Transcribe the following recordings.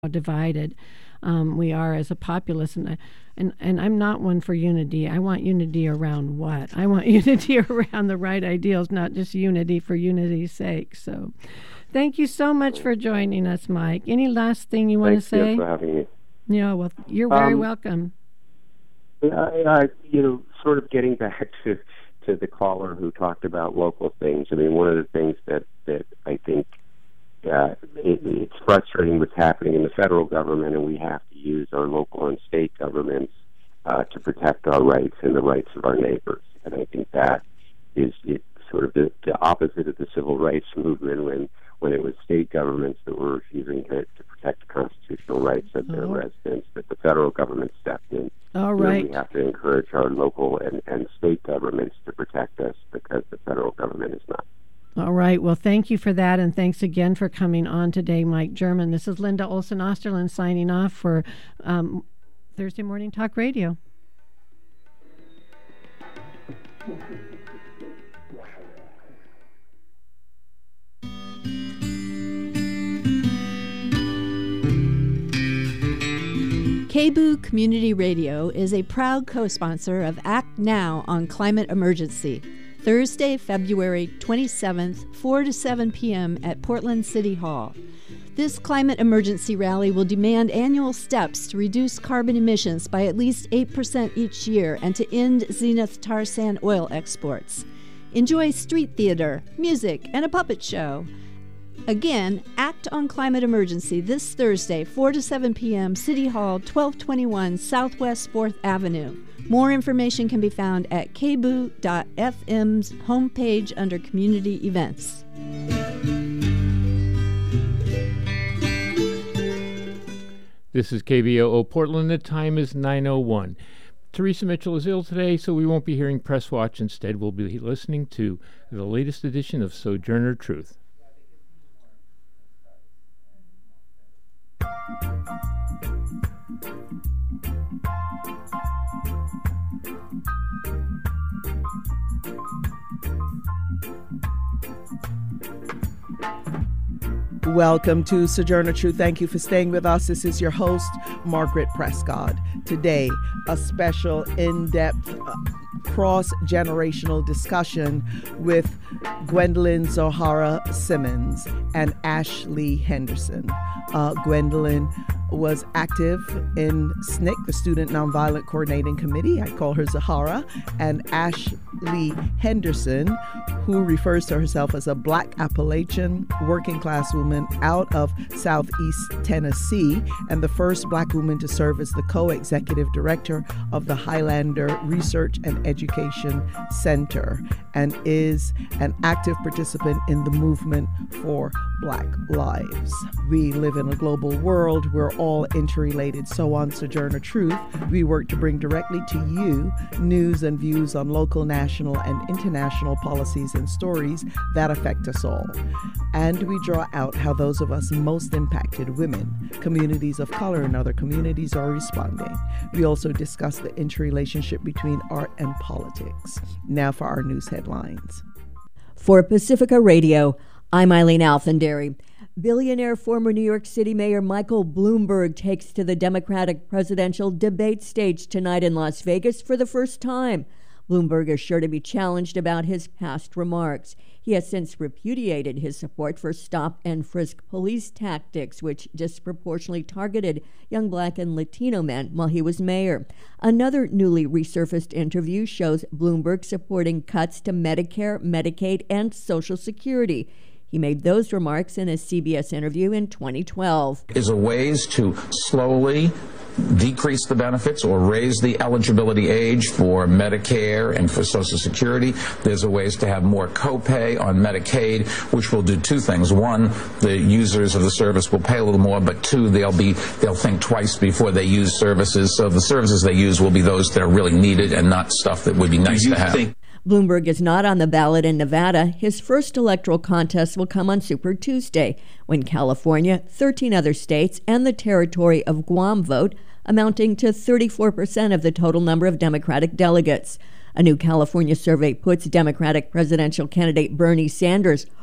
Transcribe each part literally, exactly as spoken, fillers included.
divided um, we are as a populace. And, I, and and I'm not one for unity. I want unity around what? I want unity around the right ideals, not just unity for unity's sake. So thank you so much for joining us, Mike. Any last thing you want to say? Thank you for having me. Yeah, well, you're very um, welcome. I, I, you know, sort of getting back to, to the caller who talked about local things. I mean, one of the things that, that I think Uh, it, it's frustrating what's happening in the federal government, and we have to use our local and state governments uh, to protect our rights and the rights of our neighbors. And I think that is it, sort of the, the opposite of the civil rights movement when, when it was state governments that were refusing to, to protect the constitutional rights of their oh. residents, that the federal government stepped in. All right. We have to encourage our local and, and state governments to protect us because the federal government is not. All right. Well, thank you for that, and thanks again for coming on today, Mike German. This is Linda Olson Osterlund signing off for um, Thursday Morning Talk Radio. K B U Community Radio is a proud co-sponsor of Act Now on Climate Emergency. Thursday, February twenty-seventh, four to seven p.m. at Portland City Hall. This climate emergency rally will demand annual steps to reduce carbon emissions by at least eight percent each year and to end Zenith tar sand oil exports. Enjoy street theater, music, and a puppet show. Again, Act on Climate Emergency this Thursday, four to seven p.m., City Hall, twelve twenty-one Southwest fourth Avenue. More information can be found at k b u dot f m's homepage under Community Events. This is K B O O Portland. The time is nine oh one. Teresa Mitchell is ill today, so we won't be hearing Press Watch. Instead, we'll be listening to the latest edition of Sojourner Truth. Welcome to Sojourner Truth. Thank you for staying with us. This is your host, Margaret Prescott. Today, a special in-depth uh, cross-generational discussion with Gwendolyn Zohara Simmons and Ashley Henderson. Uh, Gwendolyn was active in S N C C, the Student Nonviolent Coordinating Committee. I call her Zohara. And Ashley Henderson, who refers to herself as a Black Appalachian working class woman out of Southeast Tennessee, and the first Black woman to serve as the co-executive director of the Highlander Research and Education Center, and is an active participant in the movement for Black lives. We live in a global world. We're all interrelated. So on Sojourner Truth, we work to bring directly to you news and views on local, national, and international policies and stories that affect us all. And we draw out how those of us most impacted, women, communities of color, and other communities are responding. We also discuss the interrelationship between art and politics. Now for our news headlines. For Pacifica Radio, I'm Eileen Alfandary. Billionaire former New York City Mayor Michael Bloomberg takes to the Democratic presidential debate stage tonight in Las Vegas for the first time. Bloomberg is sure to be challenged about his past remarks. He has since repudiated his support for stop and frisk police tactics, which disproportionately targeted young Black and Latino men while he was mayor. Another newly resurfaced interview shows Bloomberg supporting cuts to Medicare, Medicaid, and Social Security. He made those remarks in a C B S interview in twenty twelve. Is a ways to slowly decrease the benefits or raise the eligibility age for Medicare and for Social Security. There's a ways to have more copay on Medicaid, which will do two things. One, the users of the service will pay a little more, but two, they'll be they'll think twice before they use services. So the services they use will be those that are really needed and not stuff that would be nice to have. Think- Bloomberg is not on the ballot in Nevada. His first electoral contest will come on Super Tuesday, when California, thirteen other states, and the territory of Guam vote, amounting to thirty-four percent of the total number of Democratic delegates. A new California survey puts Democratic presidential candidate Bernie Sanders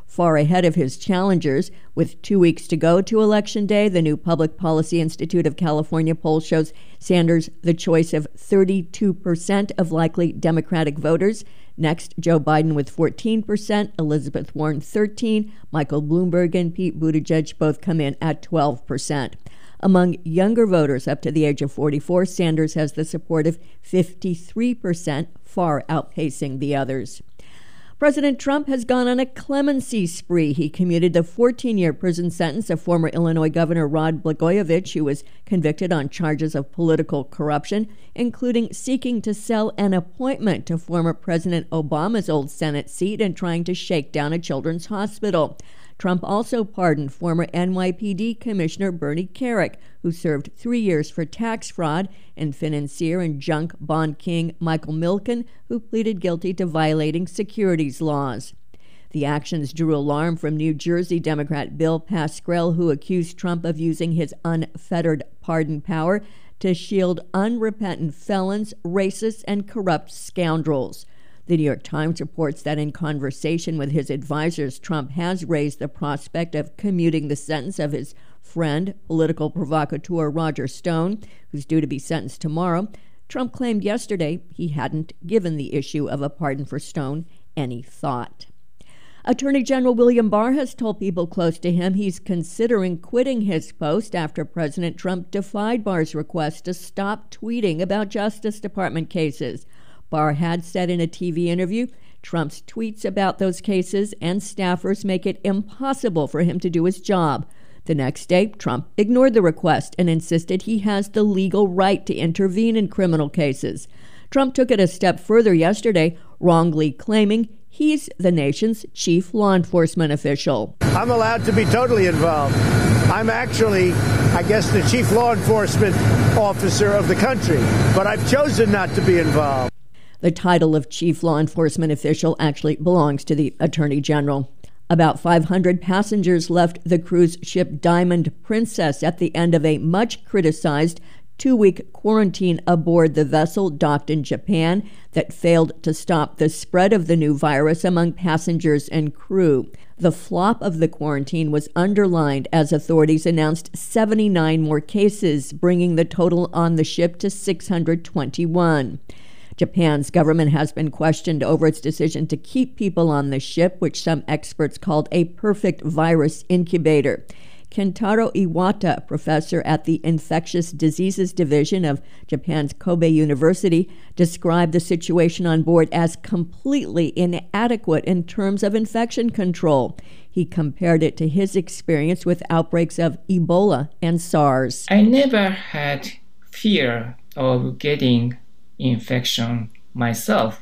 far ahead of his challengers. With two weeks to go to Election Day, the new Public Policy Institute of California poll shows Sanders the choice of thirty-two percent of likely Democratic voters. Next, Joe Biden with fourteen percent, Elizabeth Warren thirteen, Michael Bloomberg and Pete Buttigieg both come in at twelve percent. Among younger voters up to the age of forty-four, Sanders has the support of fifty-three percent, far outpacing the others. President Trump has gone on a clemency spree. He commuted the fourteen-year prison sentence of former Illinois Governor Rod Blagojevich, who was convicted on charges of political corruption, including seeking to sell an appointment to former President Obama's old Senate seat and trying to shake down a children's hospital. Trump also pardoned former N Y P D Commissioner Bernie Kerik, who served three years for tax fraud, and financier and junk bond king Michael Milken, who pleaded guilty to violating securities laws. The actions drew alarm from New Jersey Democrat Bill Pascrell, who accused Trump of using his unfettered pardon power to shield unrepentant felons, racists, and corrupt scoundrels. The New York Times reports that in conversation with his advisors, Trump has raised the prospect of commuting the sentence of his friend, political provocateur Roger Stone, who's due to be sentenced tomorrow. Trump claimed yesterday he hadn't given the issue of a pardon for Stone any thought. Attorney General William Barr has told people close to him he's considering quitting his post after President Trump defied Barr's request to stop tweeting about Justice Department cases. Barr had said in a T V interview, Trump's tweets about those cases and staffers make it impossible for him to do his job. The next day, Trump ignored the request and insisted he has the legal right to intervene in criminal cases. Trump took it a step further yesterday, wrongly claiming he's the nation's chief law enforcement official. I'm allowed to be totally involved. I'm actually, I guess, the chief law enforcement officer of the country, but I've chosen not to be involved. The title of chief law enforcement official actually belongs to the Attorney General. About five hundred passengers left the cruise ship Diamond Princess at the end of a much-criticized two-week quarantine aboard the vessel docked in Japan that failed to stop the spread of the new virus among passengers and crew. The flop of the quarantine was underlined as authorities announced seventy-nine more cases, bringing the total on the ship to six hundred twenty-one. Japan's government has been questioned over its decision to keep people on the ship, which some experts called a perfect virus incubator. Kentaro Iwata, professor at the Infectious Diseases Division of Japan's Kobe University, described the situation on board as completely inadequate in terms of infection control. He compared it to his experience with outbreaks of Ebola and SARS. I never had fear of getting infection myself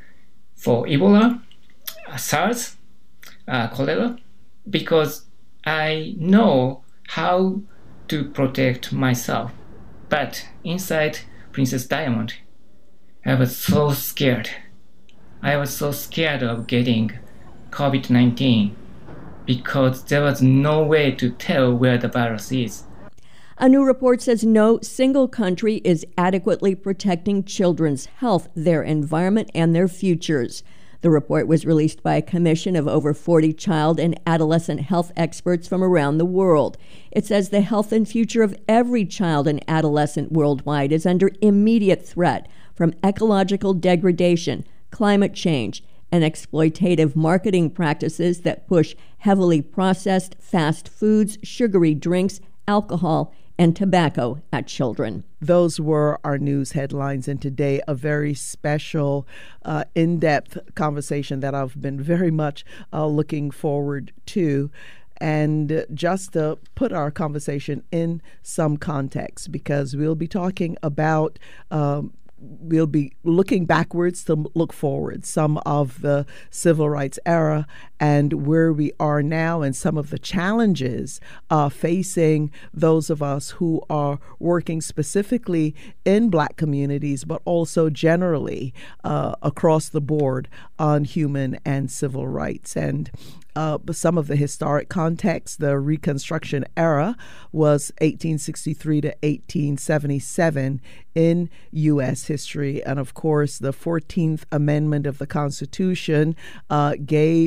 for Ebola, SARS, uh, cholera, because I know how to protect myself. But inside Princess Diamond, I was so scared. I was so scared of getting COVID nineteen because there was no way to tell where the virus is. A new report says no single country is adequately protecting children's health, their environment, and their futures. The report was released by a commission of over forty child and adolescent health experts from around the world. It says the health and future of every child and adolescent worldwide is under immediate threat from ecological degradation, climate change, and exploitative marketing practices that push heavily processed fast foods, sugary drinks, alcohol, and tobacco at children. Those were our news headlines, and today a very special, uh, in-depth conversation that I've been very much uh, looking forward to. And just to put our conversation in some context, because we'll be talking about um, we'll be looking backwards to look forward, some of the civil rights era and where we are now and some of the challenges uh, facing those of us who are working specifically in Black communities, but also generally uh, across the board on human and civil rights. And Uh, some of the historic context, the Reconstruction era was eighteen sixty-three to eighteen seventy-seven in U S history. And of course, the fourteenth Amendment of the Constitution uh, gave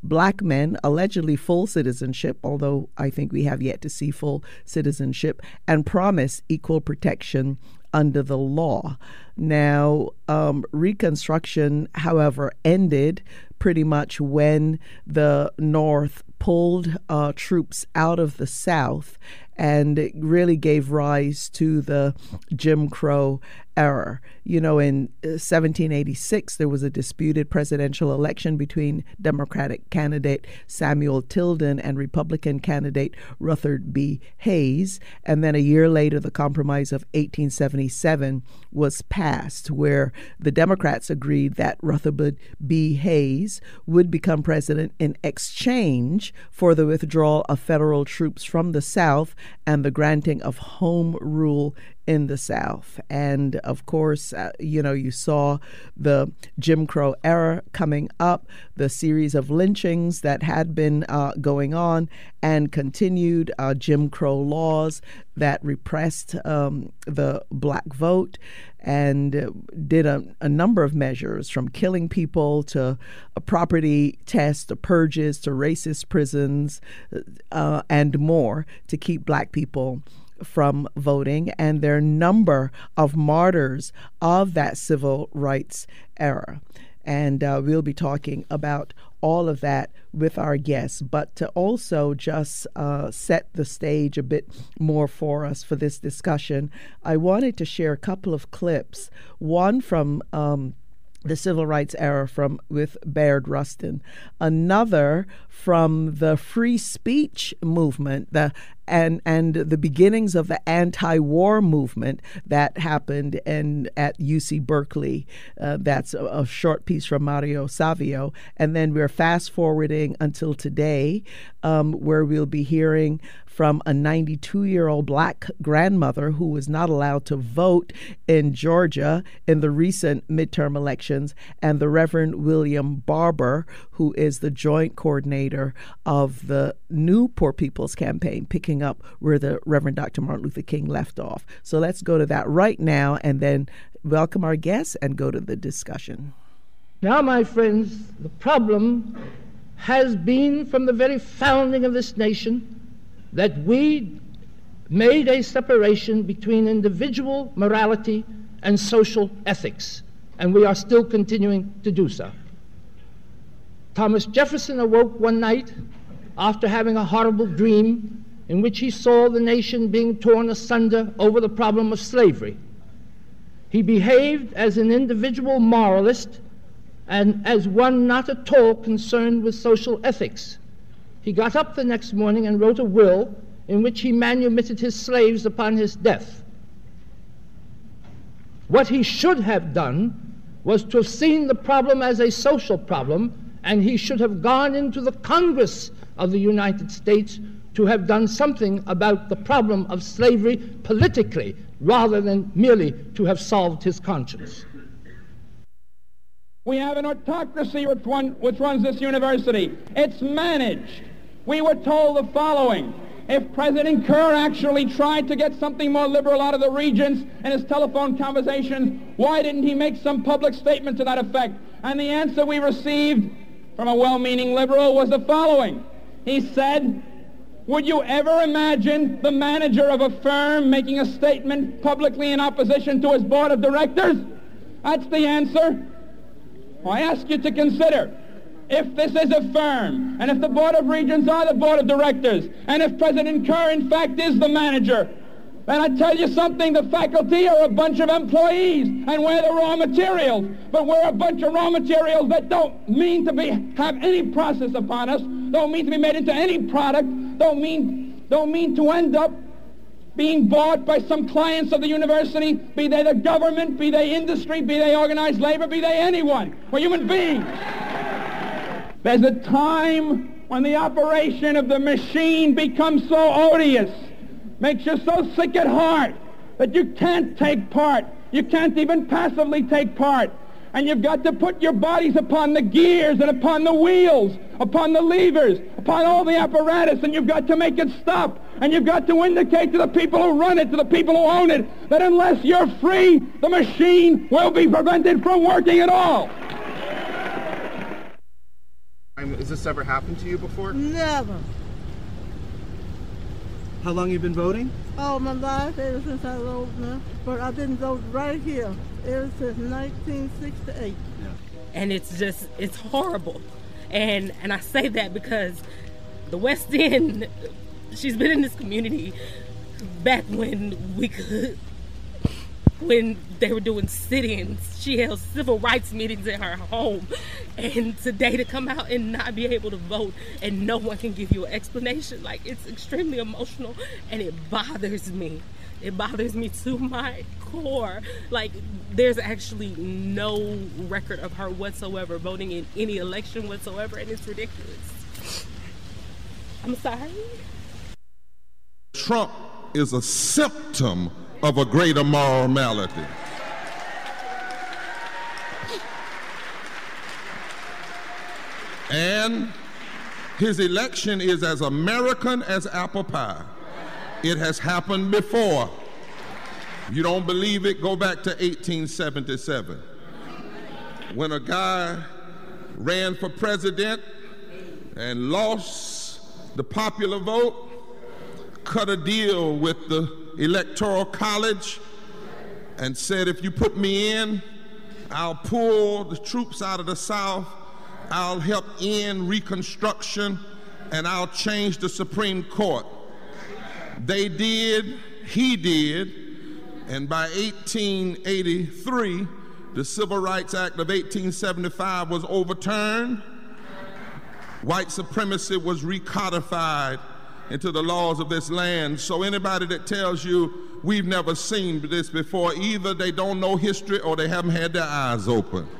black men, allegedly full citizenship, although I think we have yet to see full citizenship, and promise equal protection under the law. Now, um, Reconstruction, however, ended pretty much when the North pulled uh, troops out of the South, and it really gave rise to the Jim Crow era. You know, in seventeen eighty-six, there was a disputed presidential election between Democratic candidate Samuel Tilden and Republican candidate Rutherford B. Hayes. And then a year later, the Compromise of eighteen seventy-seven was passed, where the Democrats agreed that Rutherford B. Hayes would become president in exchange for the withdrawal of federal troops from the South and the granting of home rule in the South. And of course, uh, you know, you saw the Jim Crow era coming up, the series of lynchings that had been uh, going on and continued, uh, Jim Crow laws that repressed um, the black vote and did a, a number of measures, from killing people to a property tests to purges to racist prisons uh, and more to keep black people from voting. And there are a number of martyrs of that civil rights era. And uh, we'll be talking about all of that with our guests. But to also just uh, set the stage a bit more for us for this discussion, I wanted to share a couple of clips, one from um, the civil rights era from with Bayard Rustin, another from the free speech movement, the and and the beginnings of the anti-war movement that happened in at U C Berkeley. Uh, that's a, a short piece from Mario Savio, and then we're fast forwarding until today, um, where we'll be hearing from a ninety-two-year-old black grandmother who was not allowed to vote in Georgia in the recent midterm elections, and the Reverend William Barber, who is the joint coordinator of the new Poor People's Campaign, picking up where the Reverend Doctor Martin Luther King left off. So let's go to that right now and then welcome our guests and go to the discussion. Now, my friends, the problem has been from the very founding of this nation that we made a separation between individual morality and social ethics, and we are still continuing to do so. Thomas Jefferson awoke one night after having a horrible dream in which he saw the nation being torn asunder over the problem of slavery. He behaved as an individual moralist and as one not at all concerned with social ethics. He got up the next morning and wrote a will in which he manumitted his slaves upon his death. What he should have done was to have seen the problem as a social problem, and he should have gone into the Congress of the United States to have done something about the problem of slavery politically, rather than merely to have solved his conscience. We have an autocracy which, one, which runs this university. It's managed. We were told the following: if President Kerr actually tried to get something more liberal out of the regents in his telephone conversations, why didn't he make some public statement to that effect? And the answer we received from a well-meaning liberal was the following. He said, would you ever imagine the manager of a firm making a statement publicly in opposition to his board of directors? That's the answer. Well, I ask you to consider, if this is a firm, and if the Board of Regents are the Board of Directors, and if President Kerr, in fact, is the manager, then I tell you something, the faculty are a bunch of employees, and we're the raw materials. But we're a bunch of raw materials that don't mean to be have any process upon us, don't mean to be made into any product, don't mean, don't mean to end up being bought by some clients of the university, be they the government, be they industry, be they organized labor, be they anyone. We're human beings. There's a time when the operation of the machine becomes so odious, makes you so sick at heart that you can't take part. You can't even passively take part. And you've got to put your bodies upon the gears and upon the wheels, upon the levers, upon all the apparatus, and you've got to make it stop. And you've got to indicate to the people who run it, to the people who own it, that unless you're free, the machine will be prevented from working at all. Has this ever happened to you before? Never. How long you been voting? All my life, ever since I was old enough. But I've been voting right here ever since nineteen sixty-eight. Yeah. And it's just, it's horrible. And and I say that because the West End, she's been in this community back when we could, when they were doing sit-ins. She held civil rights meetings in her home. And today to come out and not be able to vote and no one can give you an explanation, like, it's extremely emotional and it bothers me. It bothers me to my core. Like, there's actually no record of her whatsoever voting in any election whatsoever, and it's ridiculous. I'm sorry. Trump is a symptom of a greater moral malady. And his election is as American as apple pie. It has happened before. You don't believe it? Go back to eighteen seventy-seven. When a guy ran for president and lost the popular vote, cut a deal with the Electoral College and said, if you put me in, I'll pull the troops out of the South, I'll help end Reconstruction, and I'll change the Supreme Court. They did, he did, and by eighteen eighty-three, the Civil Rights Act of eighteen seventy-five was overturned. White supremacy was recodified into the laws of this land. So anybody that tells you we've never seen this before, either they don't know history or they haven't had their eyes open.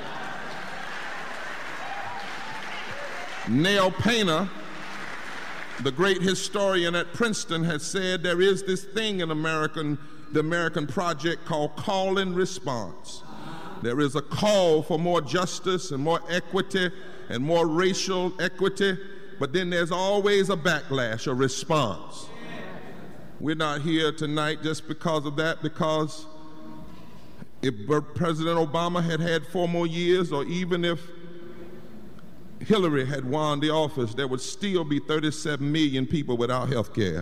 Neil Painter, the great historian at Princeton, has said there is this thing in American, the American project called call and response. There is a call for more justice and more equity and more racial equity, but then there's always a backlash, a response. We're not here tonight just because of that, because if President Obama had had four more years, or even if Hillary had won the office, there would still be thirty-seven million people without health care.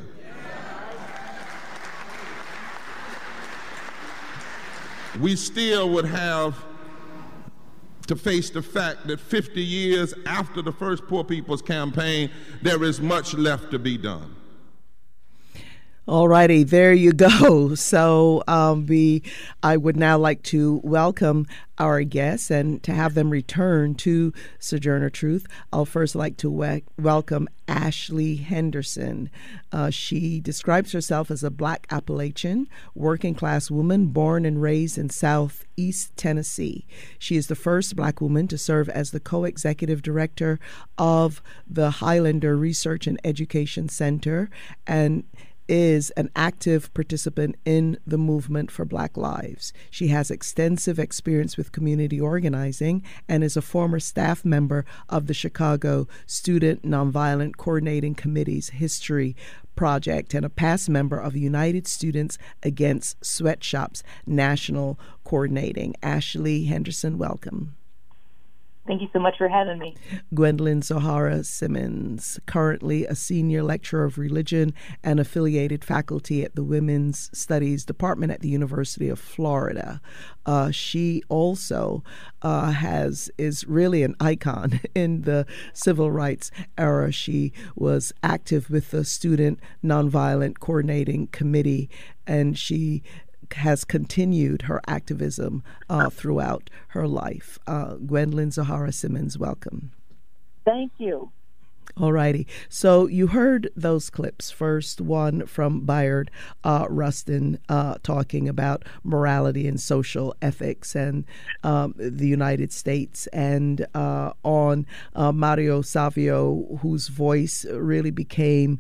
We still would have to face the fact that fifty years after the first Poor People's Campaign, there is much left to be done. All righty, there you go. So um, we, I would now like to welcome our guests and to have them return to Sojourner Truth. I'll first like to we- welcome Ashley Henderson. Uh, she describes herself as a Black Appalachian, working class woman born and raised in Southeast Tennessee. She is the first Black woman to serve as the co-executive director of the Highlander Research and Education Center, and is an active participant in the movement for Black Lives. She has extensive experience with community organizing and is a former staff member of the Chicago Student Nonviolent Coordinating Committee's History Project and a past member of United Students Against Sweatshops National Coordinating. Ashley Henderson, welcome. Thank you so much for having me. Gwendolyn Zoharah Simmons, currently a senior lecturer of religion and affiliated faculty at the Women's Studies Department at the University of Florida. Uh, she also uh, has is really an icon in the civil rights era. She was active with the Student Nonviolent Coordinating Committee, and she has continued her activism uh, throughout her life. Uh, Gwendolyn Zoharah Simmons, welcome. Thank you. All righty. So you heard those clips. First one from Bayard uh, Rustin uh, talking about morality and social ethics and um, the United States, and uh, on uh, Mario Savio, whose voice really became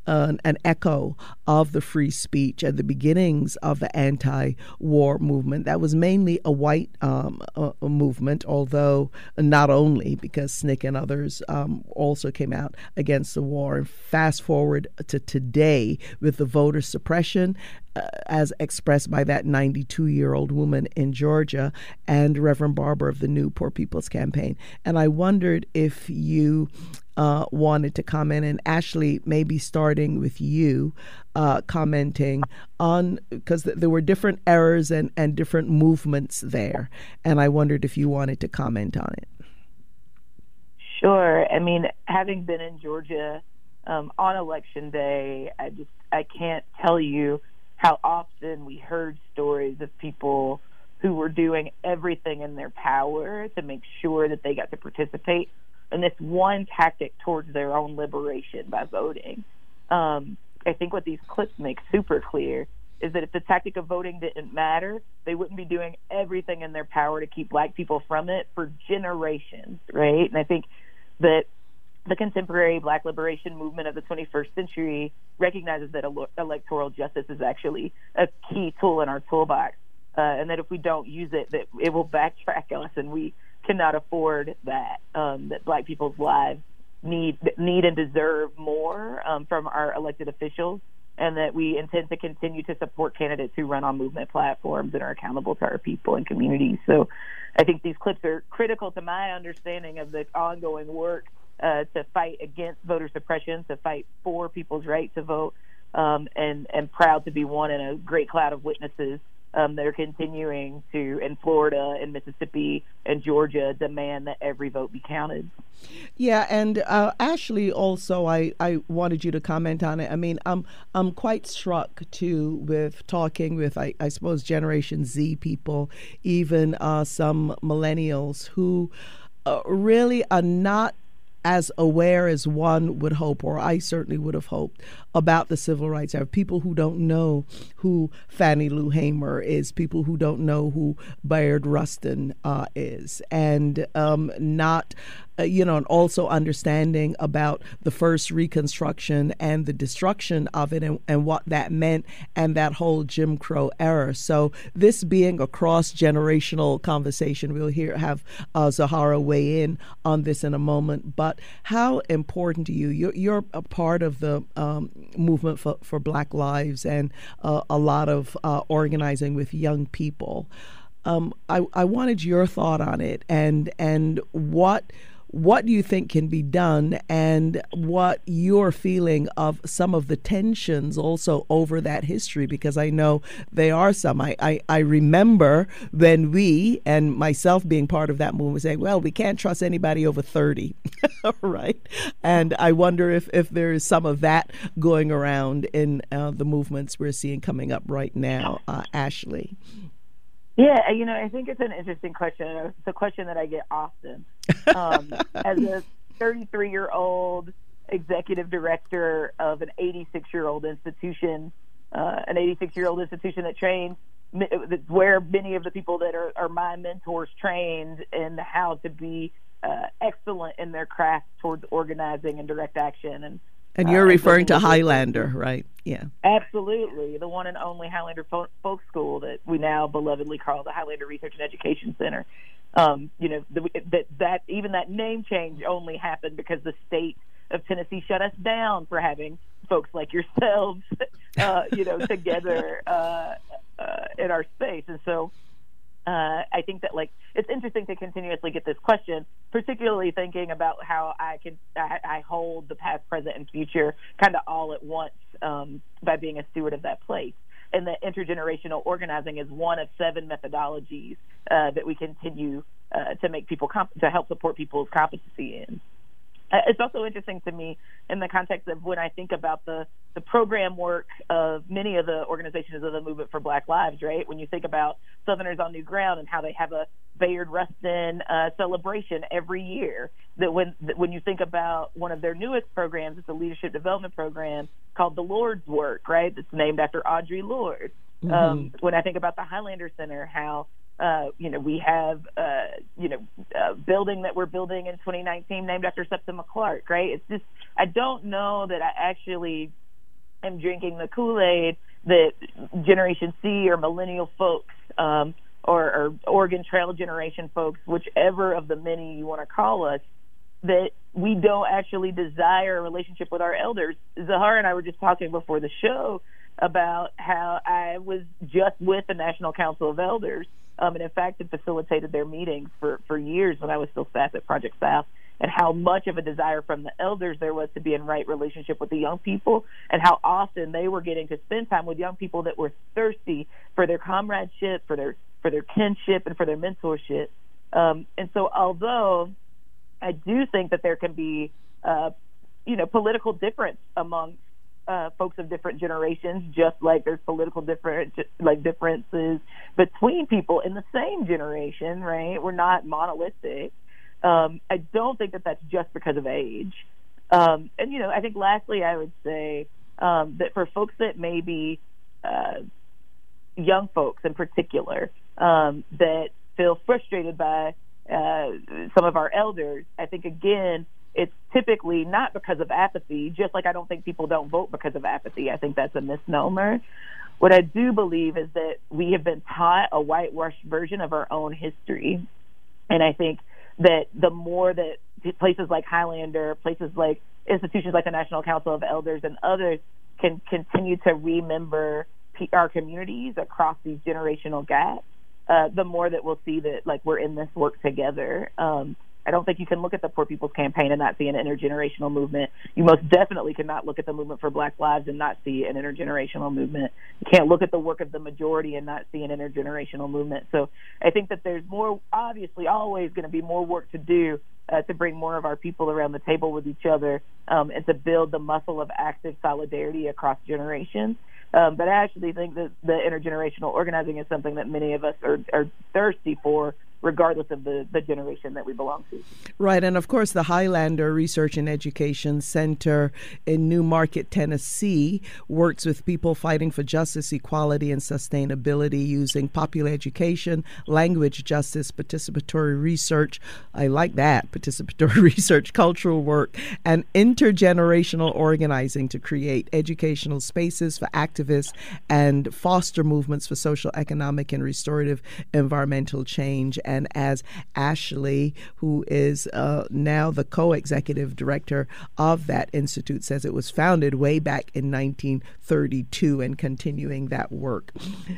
an, an echo of the free speech and the beginnings of the anti-war movement. That was mainly a white um, a, a movement, although not only, because S N C C and others um, also came out against the war. And fast forward to today with the voter suppression uh, as expressed by that ninety-two-year-old woman in Georgia and Reverend Barber of the New Poor People's Campaign. And I wondered if you uh, wanted to comment, and Ashley, maybe starting with you, uh, commenting on, because th- there were different eras and, and different movements there. And I wondered if you wanted to comment on it. Sure. I mean, having been in Georgia um, on election day, I just I can't tell you how often we heard stories of people who were doing everything in their power to make sure that they got to participate in this one tactic towards their own liberation by voting. Um, I think what these clips make super clear is that if the tactic of voting didn't matter, they wouldn't be doing everything in their power to keep black people from it for generations, right? And I think that the contemporary black liberation movement of the twenty-first century recognizes that ele- electoral justice is actually a key tool in our toolbox, uh, and that if we don't use it, that it will backtrack us, and we cannot afford that, um, that black people's lives need need and deserve more um, from our elected officials, and that we intend to continue to support candidates who run on movement platforms and are accountable to our people and communities. So I think these clips are critical to my understanding of the ongoing work uh, to fight against voter suppression, to fight for people's right to vote, um, and, and proud to be one in a great cloud of witnesses um, that are continuing to, in Florida and Mississippi and Georgia, demand that every vote be counted. Yeah, and uh, Ashley, also, I, I wanted you to comment on it. I mean, I'm I'm quite struck too with talking with I, I suppose Generation Z people, even uh, some millennials who uh, really are not as aware as one would hope, or I certainly would have hoped, about the civil rights era. People who don't know who Fannie Lou Hamer is, people who don't know who Bayard Rustin uh, is, and um, not, uh, you know, and also understanding about the first Reconstruction and the destruction of it and, and what that meant, and that whole Jim Crow era. So this being a cross-generational conversation, we'll hear have uh, Zahara weigh in on this in a moment, but how important to you, you're, you're a part of the um, movement for, for Black Lives and uh, a lot of uh, organizing with young people. Um, I, I wanted your thought on it, and and what what do you think can be done, and what you're feeling of some of the tensions also over that history, because I know there are some. I, I, I remember when we, and myself being part of that movement, saying, well, we can't trust anybody over thirty, right? And I wonder if, if there is some of that going around in uh, the movements we're seeing coming up right now. Uh, Ashley. Yeah, you know, I think it's an interesting question. It's a question that I get often. Um, as a thirty-three-year-old executive director of an eighty-six-year-old institution, uh, an eighty-six-year-old institution that trains, where many of the people that are, are my mentors trained in how to be uh, excellent in their craft towards organizing and direct action. And And you're uh, referring to Highlander, right? Yeah. Absolutely. The one and only Highlander Folk, Folk School that we now belovedly call the Highlander Research and Education Center. Um, you know, the, that, that even that name change only happened because the state of Tennessee shut us down for having folks like yourselves, uh, you know, together uh, uh, in our space. And so Uh, I think that, like, it's interesting to continuously get this question, particularly thinking about how I can I, I hold the past, present, and future kind of all at once um, by being a steward of that place. And that intergenerational organizing is one of seven methodologies uh, that we continue uh, to make people comp- to help support people's competency in. Uh, it's also interesting to me in the context of when I think about the, the program work of many of the organizations of the Movement for Black Lives, right? When you think about Southerners on New Ground and how they have a Bayard Rustin uh, celebration every year, that when that when you think about one of their newest programs, it's a leadership development program called the Lord's Work, right? It's named after Audre Lorde. Mm-hmm. Um, when I think about the Highlander Center, how Uh, you know, we have, uh, you know, a building that we're building in twenty nineteen named after Septima Clark, right? It's just, I don't know that I actually am drinking the Kool-Aid that Generation C or millennial folks um, or, or Oregon Trail generation folks, whichever of the many you want to call us, that we don't actually desire a relationship with our elders. Zahara and I were just talking before the show about how I was just with the National Council of Elders, um, and in fact had facilitated their meetings for, for years when I was still staff at Project South, and how much of a desire from the elders there was to be in right relationship with the young people, and how often they were getting to spend time with young people that were thirsty for their comradeship, for their for their kinship, and for their mentorship. Um, and so although I do think that there can be, uh, you know, political difference among uh, folks of different generations, just like there's political different, like differences between people in the same generation, right? We're not monolithic. Um, I don't think that that's just because of age. Um, and, you know, I think lastly I would say um, that for folks that may be uh, young folks in particular um, that feel frustrated by uh, some of our elders, I think, again, it's typically not because of apathy, just like I don't think people don't vote because of apathy. I think that's a misnomer. What I do believe is that we have been taught a whitewashed version of our own history. And I think that the more that places like Highlander, places like institutions like the National Council of Elders and others can continue to remember our communities across these generational gaps, uh, the more that we'll see that, like, we're in this work together. Um, I don't think you can look at the Poor People's Campaign and not see an intergenerational movement. You most definitely cannot look at the movement for Black Lives and not see an intergenerational movement. You can't look at the work of the majority and not see an intergenerational movement. So I think that there's more, obviously, always going to be more work to do uh, to bring more of our people around the table with each other um, and to build the muscle of active solidarity across generations. Um, but I actually think that the intergenerational organizing is something that many of us are, are thirsty for, regardless of the, the generation that we belong to. Right, and of course the Highlander Research and Education Center in Newmarket, Tennessee, works with people fighting for justice, equality, and sustainability using popular education, language justice, participatory research, I like that, participatory research, cultural work, and intergenerational organizing to create educational spaces for activists and foster movements for social, economic, and restorative environmental change. And as Ashley, who is uh, now the co-executive director of that institute, says, it was founded way back in nineteen thirty-two and continuing that work.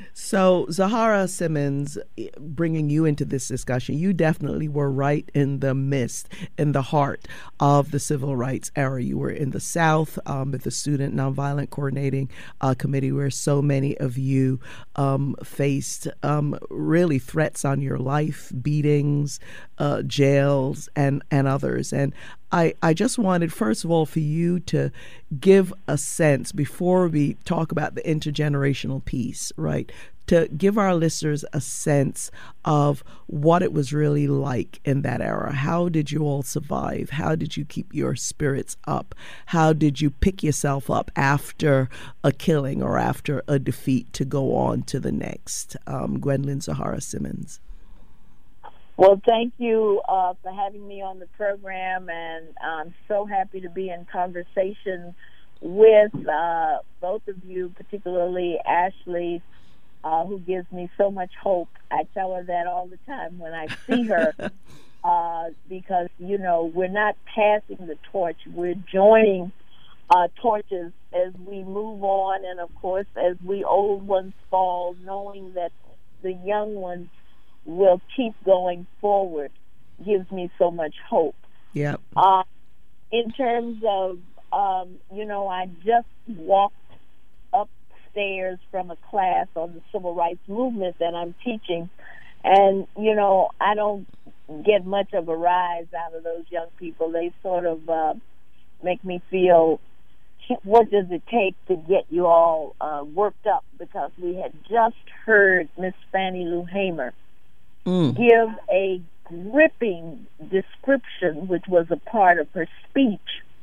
So, Zahara Simmons, bringing you into this discussion, you definitely were right in the midst, in the heart of the civil rights era. You were in the South um, with the Student Nonviolent Coordinating uh, Committee, where so many of you um, faced um, really threats on your life, beatings, uh, jails, and, and others. And I, I just wanted, first of all, for you to give a sense, before we talk about the intergenerational piece, right, to give our listeners a sense of what it was really like in that era. How did you all survive? How did you keep your spirits up? How did you pick yourself up after a killing or after a defeat to go on to the next? Um, Gwendolyn Zahara Simmons. Well, thank you uh, for having me on the program, and I'm so happy to be in conversation with uh, both of you, particularly Ashley, uh, who gives me so much hope. I tell her that all the time when I see her, uh, because, you know, we're not passing the torch. We're joining uh, torches as we move on, and, of course, as we old ones fall, knowing that the young ones will keep going forward gives me so much hope. Yeah. Uh, in terms of, um, you know, I just walked upstairs from a class on the civil rights movement that I'm teaching, and, you know, I don't get much of a rise out of those young people. They sort of uh, make me feel, what does it take to get you all uh, worked up? Because we had just heard Miss Fannie Lou Hamer Mm. give a gripping description, which was a part of her speech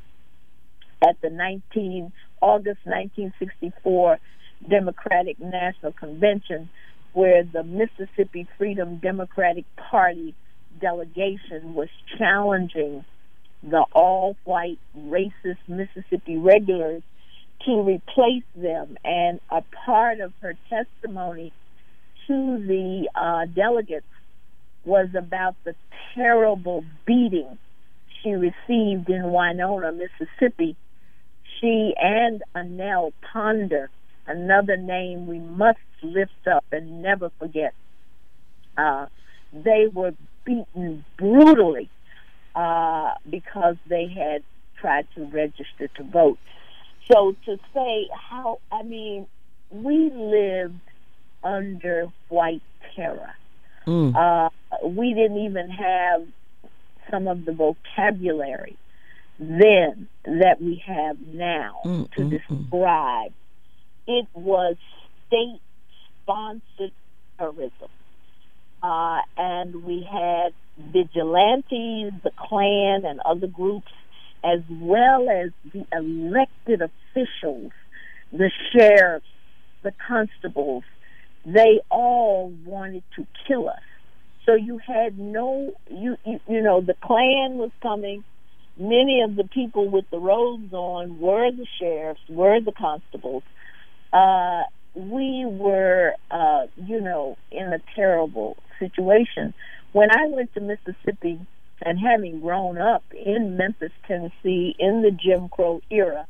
at the nineteen August nineteen sixty-four Democratic National Convention, where the Mississippi Freedom Democratic Party delegation was challenging the all-white racist Mississippi regulars to replace them. And a part of her testimony to the uh, delegates was about the terrible beating she received in Winona, Mississippi. She and Annelle Ponder, another name we must lift up and never forget, uh, they were beaten brutally uh, because they had tried to register to vote. So to say how, I mean, we lived under white terror. Mm. Uh, we didn't even have some of the vocabulary then that we have now mm, to mm, describe. Mm. It was state-sponsored terrorism. Uh, and we had vigilantes, the Klan, and other groups, as well as the elected officials, the sheriffs, the constables. They all wanted to kill us. So you had no, you, you, you know, the Klan was coming. Many of the people with the robes on were the sheriffs, were the constables. Uh, we were, uh, you know, in a terrible situation. When I went to Mississippi, and having grown up in Memphis, Tennessee, in the Jim Crow era,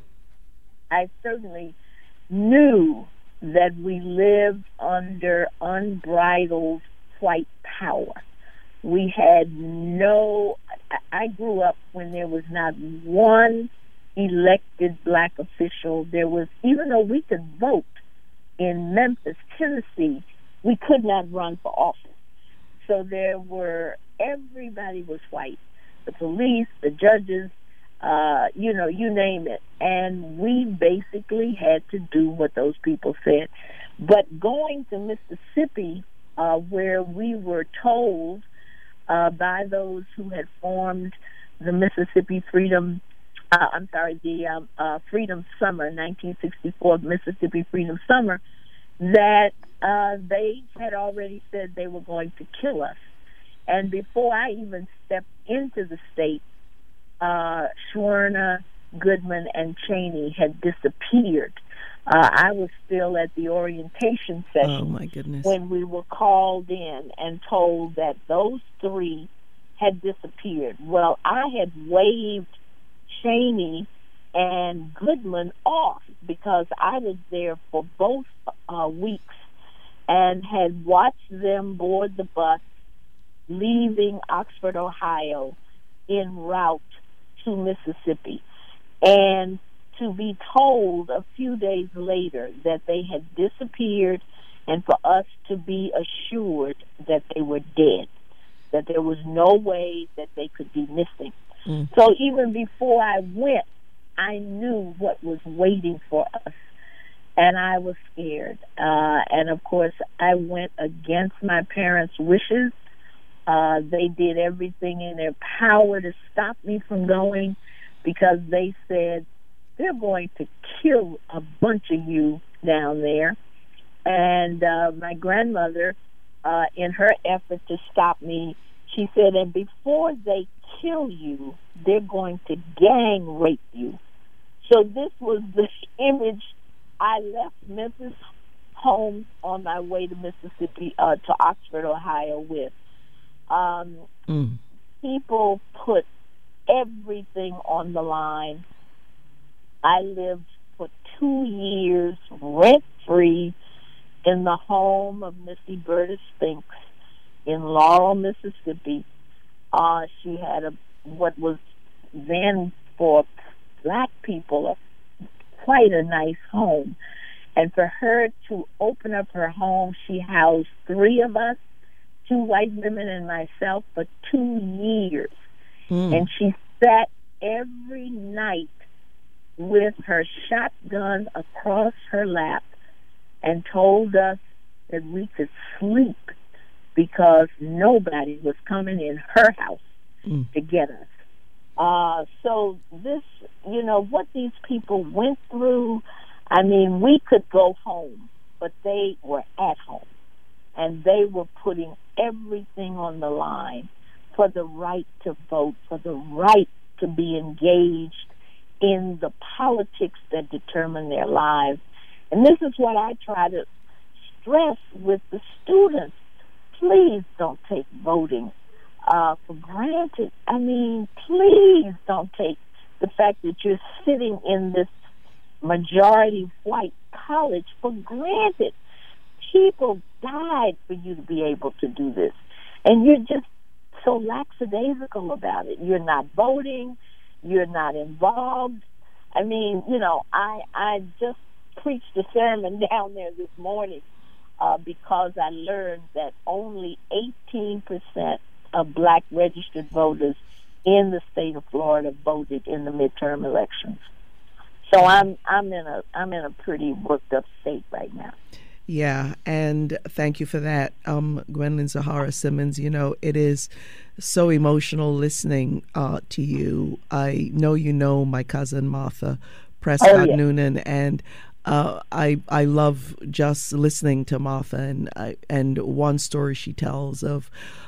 I certainly knew that we lived under unbridled white power. We had no, I grew up when there was not one elected black official. There was, even though we could vote in Memphis, Tennessee, we could not run for office. So there were, everybody was white. The police, the judges, uh, you know, you name it. And we basically had to do what those people said. But going to Mississippi, uh, where we were told uh, by those who had formed the Mississippi Freedom, uh, I'm sorry, the um, uh, Freedom Summer, nineteen sixty-four Mississippi Freedom Summer, that uh, they had already said they were going to kill us. And before I even stepped into the state, uh, Schwerner, Goodman, and Cheney had disappeared. Uh, I was still at the orientation session. Oh, my goodness. When we were called in and told that those three had disappeared. Well, I had waved Cheney and Goodman off because I was there for both uh, weeks and had watched them board the bus leaving Oxford, Ohio, en route to Mississippi. And to be told a few days later that they had disappeared, and for us to be assured that they were dead, that there was no way that they could be missing. Mm. So even before I went, I knew what was waiting for us, and I was scared. Uh, and, of course, I went against my parents' wishes. Uh, they did everything in their power to stop me from going because they said, they're going to kill a bunch of you down there. And uh, my grandmother, uh, in her effort to stop me, she said, and before they kill you, they're going to gang rape you. So this was the image. I left Memphis home on my way to Mississippi, uh, to Oxford, Ohio with. Um, mm. People put everything on the line. I lived for two years rent-free in the home of Missy Berta Spinks in Laurel, Mississippi. Uh, she had a what was then for black people a, quite a nice home. And for her to open up her home, she housed three of us, two white women and myself, for two years. Mm. And she sat every night with her shotgun across her lap and told us that we could sleep because nobody was coming in her house mm. to get us. Uh, so this, you know, what these people went through, I mean, we could go home, but they were at home. And they were putting everything on the line for the right to vote, for the right to be engaged in the politics that determine their lives. And this is what I try to stress with the students. Please don't take voting uh, for granted. I mean, please don't take the fact that you're sitting in this majority white college for granted. People died for you to be able to do this. And you're just so lackadaisical about it. You're not voting. You're not involved. I mean, you know, I I just preached a sermon down there this morning uh, because I learned that only eighteen percent of black registered voters in the state of Florida voted in the midterm elections. So I'm I'm in a I'm in a pretty worked up state right now. Yeah, and thank you for that, um, Gwendolyn Zoharah Simmons. You know, it is so emotional listening uh, to you. I know you know my cousin Martha Prescott oh, yeah. Noonan, and uh, I I love just listening to Martha, and I, and one story she tells of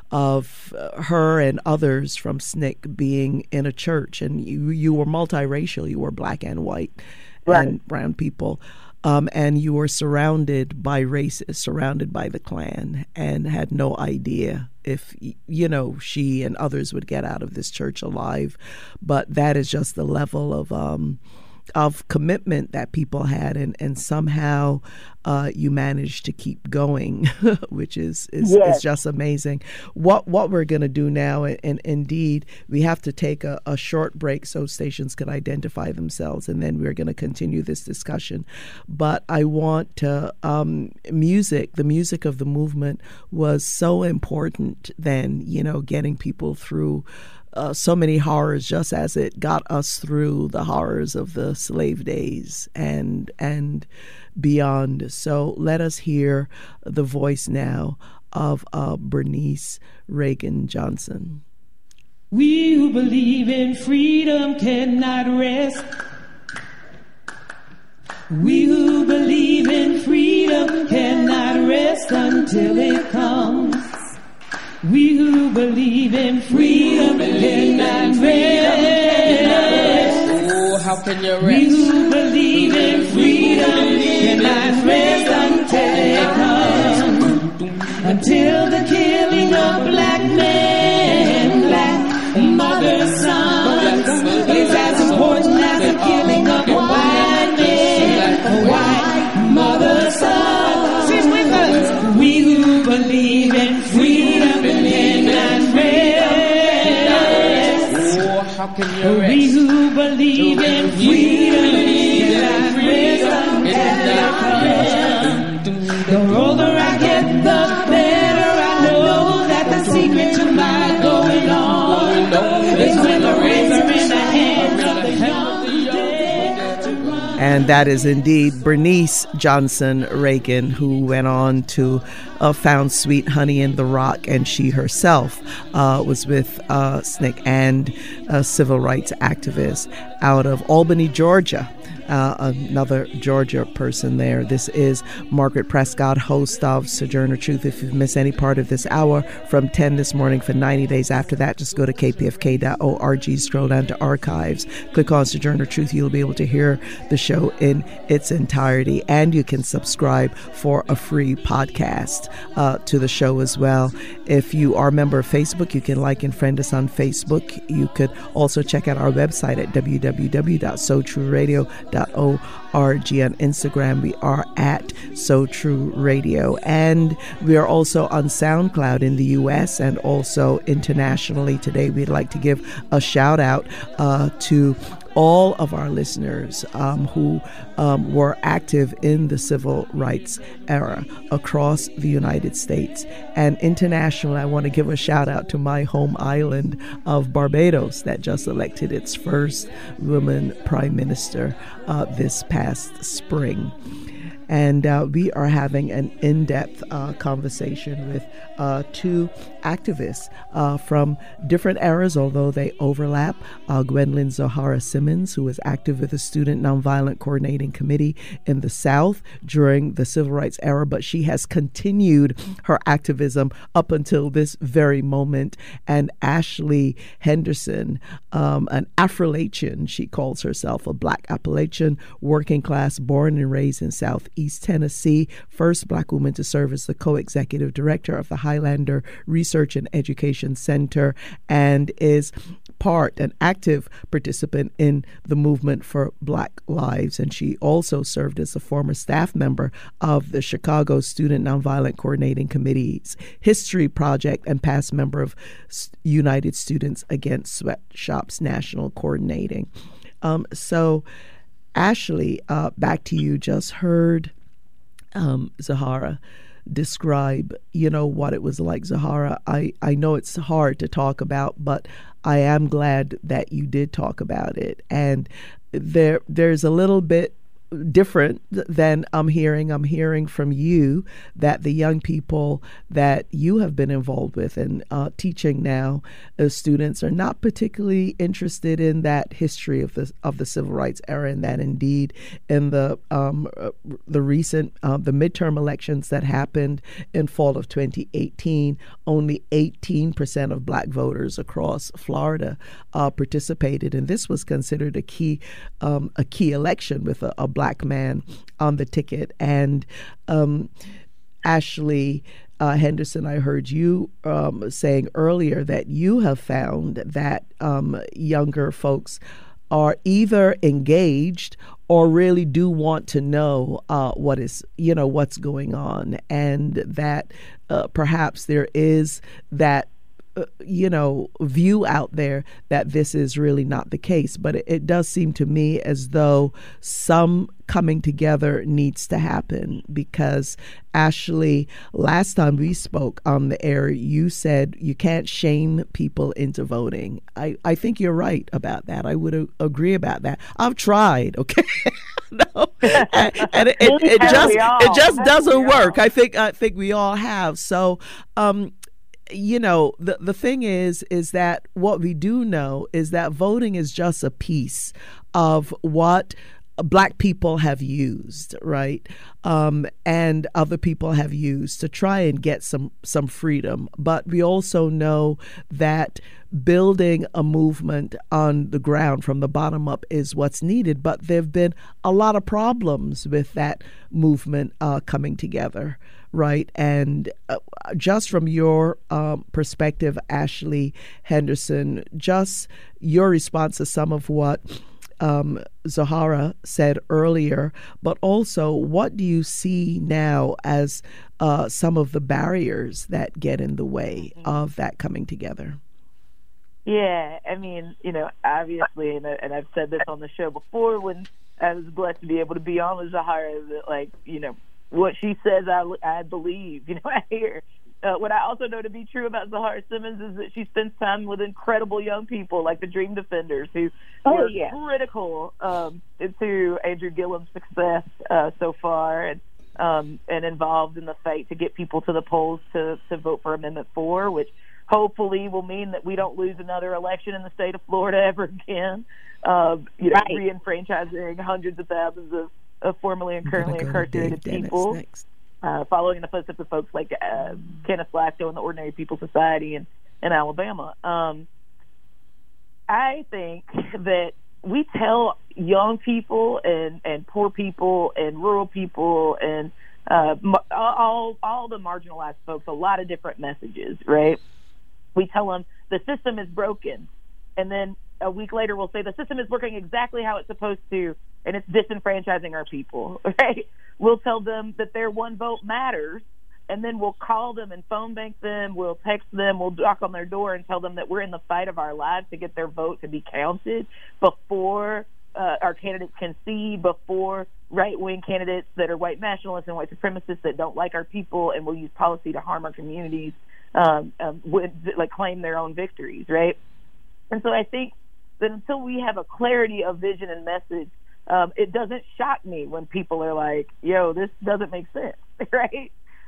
of her and others from S N C C being in a church, and you you were multiracial, you were black and white right. and brown people. Um, and you were surrounded by racists, surrounded by the Klan, and had no idea if, you know, she and others would get out of this church alive. But that is just the level of um, of commitment that people had, and, and somehow uh, you managed to keep going, which is is, yes. is just amazing. What what we're going to do now, and, and indeed, we have to take a, a short break so stations can identify themselves, and then we're going to continue this discussion. But I want to, um, music, the music of the movement was so important then, you know, getting people through Uh, so many horrors, just as it got us through the horrors of the slave days and and beyond. So let us hear the voice now of uh, Bernice Reagan Johnson. We who believe in freedom cannot rest. We who believe in freedom cannot rest until it comes. We who believe in freedom cannot rest. Oh, how can you rest? We who believe in freedom cannot rest until it comes. Until the killing of black men, black mothers, sons is as important as the killing of white men, white mothers, sons. She's with us. We who believe in freedom. How can you rest? We who believe in freedom cannot rest until the older I get, the better I know that the secret to my going on is when the razor in the hands of the young. And that is indeed Bernice Johnson Reagan, who went on to uh, found Sweet Honey in the Rock, and she herself uh, was with uh, S N C C and a civil rights activist out of Albany, Georgia. Uh, another Georgia person there. This is Margaret Prescott, host of Sojourner Truth. If you've missed any part of this hour from ten this morning for ninety days after that, just go to k p f k dot org, scroll down to archives, click on Sojourner Truth. You'll be able to hear the show in its entirety, and you can subscribe for a free podcast uh, to the show as well. If you are a member of Facebook, you can like and friend us on Facebook. You could also check out our website at w w w dot so true radio dot org. On Instagram, we are at So True Radio, and we are also on SoundCloud in the U S and also internationally. Today, we'd like to give a shout out uh, to all of our listeners um, who um, were active in the civil rights era across the United States. And internationally, I want to give a shout out to my home island of Barbados that just elected its first woman prime minister uh, this past spring. And uh, we are having an in-depth uh, conversation with uh, two activists uh, from different eras, although they overlap. Uh, Gwendolyn Zoharah Simmons, who was active with the Student Nonviolent Coordinating Committee in the South during the Civil Rights era, but she has continued her activism up until this very moment. And Ashley Henderson, um, an Afro-Lachian, she calls herself a Black Appalachian, working class, born and raised in Southeast Tennessee, first Black woman to serve as the co-executive director of the Highlander Research and Education Center, and is part, an active participant in the movement for Black Lives. And she also served as a former staff member of the Chicago Student Nonviolent Coordinating Committee's History Project and past member of United Students Against Sweatshops National Coordinating. Um, so, Ashley, uh, back to you. Just heard um, Zoharah describe, you know, what it was like. Zoharah, I, I know it's hard to talk about, but I am glad that you did talk about it. And there there's a little bit different than I'm hearing. I'm hearing from you that the young people that you have been involved with and uh, teaching now as students are not particularly interested in that history of the of the civil rights era, and that indeed in the um, uh, the recent uh, the midterm elections that happened in fall of twenty eighteen, only eighteen percent of Black voters across Florida uh, participated, and this was considered a key um, a key election with a, a Black man on the ticket. And um, Ashley uh, Henderson, I heard you um, saying earlier that you have found that um, younger folks are either engaged or really do want to know uh, what is, you know, what's going on, and that uh, perhaps there is that Uh, you know, view out there that this is really not the case. But it, it does seem to me as though some coming together needs to happen, because Ashley, last time we spoke on the air, you said you can't shame people into voting. I, I think you're right about that. I would a- agree about that. I've tried, okay? No, and, and it, it, it just it just doesn't work. I think I think we all have. So, um, you know, the the thing is, is that what we do know is that voting is just a piece of what Black people have used, right? Um, and other people have used to try and get some some freedom. But we also know that building a movement on the ground from the bottom up is what's needed. But there have been a lot of problems with that movement uh, coming together, right? And uh, just from your um, perspective, Ashley Henderson, just your response to some of what Um, Zoharah said earlier, but also what do you see now as uh, some of the barriers that get in the way of that coming together? Yeah, I mean, you know, obviously, and, and I've said this on the show before when I was blessed to be able to be on with Zoharah, that, like, you know, what she says, I, I believe, you know, I hear. Uh, what I also know to be true about Zoharah Simmons is that she spends time with incredible young people like the Dream Defenders, who oh, were yeah. critical um, to Andrew Gillum's success uh, so far, and um, and involved in the fight to get people to the polls to, to vote for Amendment four, which hopefully will mean that we don't lose another election in the state of Florida ever again. Uh, you know, right. re-enfranchising hundreds of thousands of, of formerly and currently incarcerated people. Next. Uh, following in the footsteps of folks like uh, Kenneth Blasco and the Ordinary People Society in, in Alabama. Um, I think that we tell young people and, and poor people and rural people and uh, all, all the marginalized folks a lot of different messages, right? We tell them the system is broken, and then a week later we'll say the system is working exactly how it's supposed to, and it's disenfranchising our people, right? We'll tell them that their one vote matters, and then we'll call them and phone bank them, we'll text them, we'll knock on their door and tell them that we're in the fight of our lives to get their vote to be counted before uh, our candidates can see, before right-wing candidates that are white nationalists and white supremacists that don't like our people and will use policy to harm our communities, um, um, would, like, claim their own victories, right? And so I think that until we have a clarity of vision and message um, it doesn't shock me when people are like, yo, this doesn't make sense, right?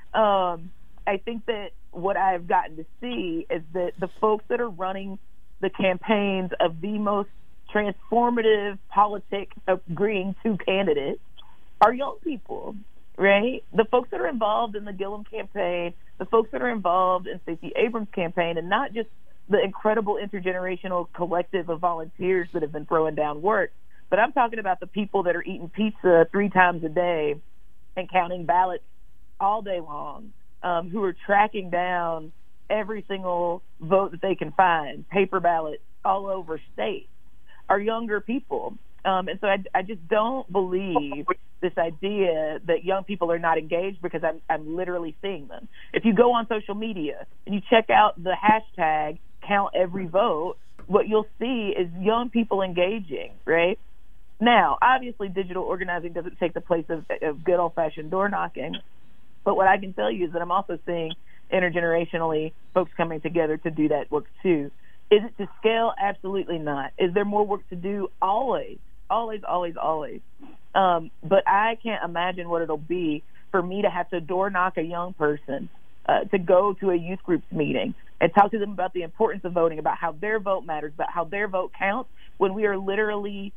Um, I think that what I've gotten to see is that the folks that are running the campaigns of the most transformative politic agreeing to candidates are young people, right? The folks that are involved in the Gillum campaign, the folks that are involved in Stacey Abrams' campaign, and not just the incredible intergenerational collective of volunteers that have been throwing down work, but I'm talking about the people that are eating pizza three times a day and counting ballots all day long, um, who are tracking down every single vote that they can find, paper ballots all over states, are younger people. Um, and so I, I just don't believe this idea that young people are not engaged, because I'm, I'm literally seeing them. If you go on social media and you check out the hashtag count every vote, what you'll see is young people engaging, right? Now, obviously, digital organizing doesn't take the place of, of good old-fashioned door knocking, but what I can tell you is that I'm also seeing intergenerationally folks coming together to do that work too. Is it to scale? Absolutely not. Is there more work to do? Always, always, always, always. Um, but I can't imagine what it'll be for me to have to door knock a young person, uh, to go to a youth group's meeting and talk to them about the importance of voting, about how their vote matters, about how their vote counts, when we are literally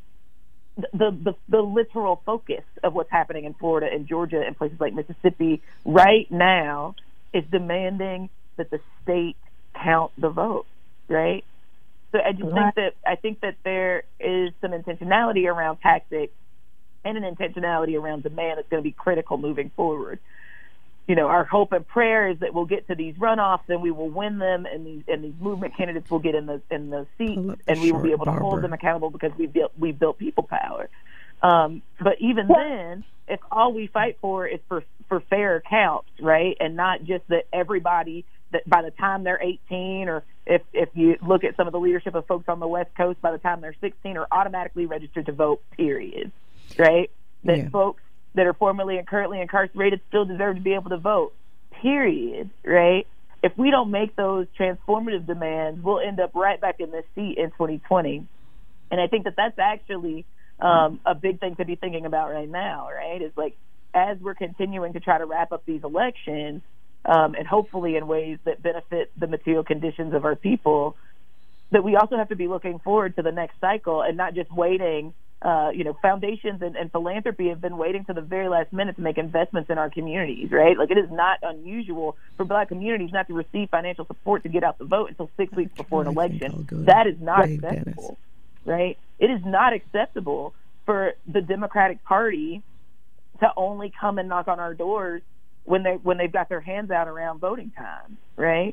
the, the, the literal focus of what's happening in Florida and Georgia and places like Mississippi right now is demanding that the state count the vote, right? So I just think that I think that there is some intentionality around tactics and an intentionality around demand that's going to be critical moving forward. You know, our hope and prayer is that we'll get to these runoffs and we will win them, and these and these movement candidates will get in the in the seats, and we will be able to hold them accountable because we've built we've built people power. Um, but even then, if all we fight for is for for fair counts, right, and not just that everybody that by the time they're eighteen, or if if you look at some of the leadership of folks on the West Coast, by the time they're sixteen, are automatically registered to vote, period, right? That yeah. folks that are formerly and currently incarcerated still deserve to be able to vote, period, right? If we don't make those transformative demands, we'll end up right back in this seat in twenty twenty. And I think that that's actually um, a big thing to be thinking about right now, right? Is like, as we're continuing to try to wrap up these elections, um, and hopefully in ways that benefit the material conditions of our people, that we also have to be looking forward to the next cycle and not just waiting. Uh, you know, foundations and, and philanthropy have been waiting to the very last minute to make investments in our communities, right? Like, it is not unusual for Black communities not to receive financial support to get out the vote until six weeks before an election. That is not Dave acceptable, Dennis. Right? It is not acceptable for the Democratic Party to only come and knock on our doors when they when they've got their hands out around voting time, right?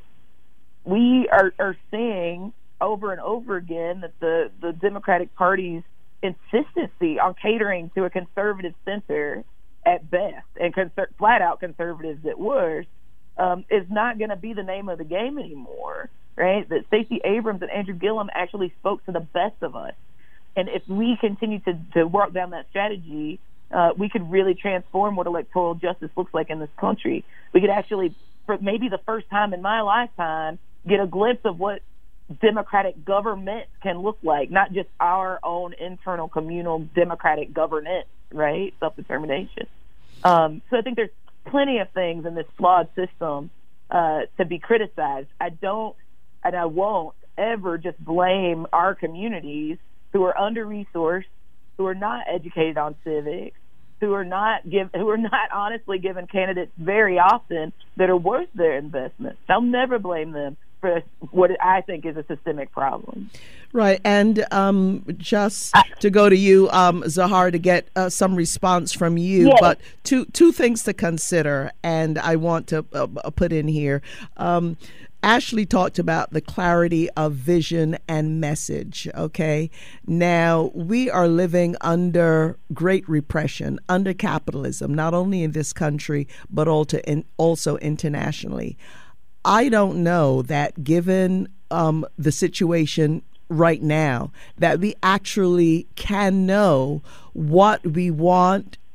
We are, are seeing over and over again that the, the Democratic Party's insistency on catering to a conservative center at best and conser- flat out conservatives at worst um, is not going to be the name of the game anymore, right? That Stacey Abrams and Andrew Gillum actually spoke to the best of us. And if we continue to, to work down that strategy, uh, we could really transform what electoral justice looks like in this country. We could actually, for maybe the first time in my lifetime, get a glimpse of what democratic government can look like, not just our own internal communal democratic governance, right? Self-determination. Um, so I think there's plenty of things in this flawed system uh, to be criticized. I don't, and I won't ever just blame our communities who are under-resourced, who are not educated on civics, who are not give, who are not honestly given candidates very often that are worth their investment. I'll never blame them for what I think is a systemic problem. Right. And um, just to go to you, um, Zahar, to get uh, some response from you, yes. but two two things to consider, and I want to uh, put in here. Um, Ashley talked about the clarity of vision and message, okay? Now, we are living under great repression, under capitalism, not only in this country, but also internationally. I don't know that, given um, the situation right now, that we actually can know what we want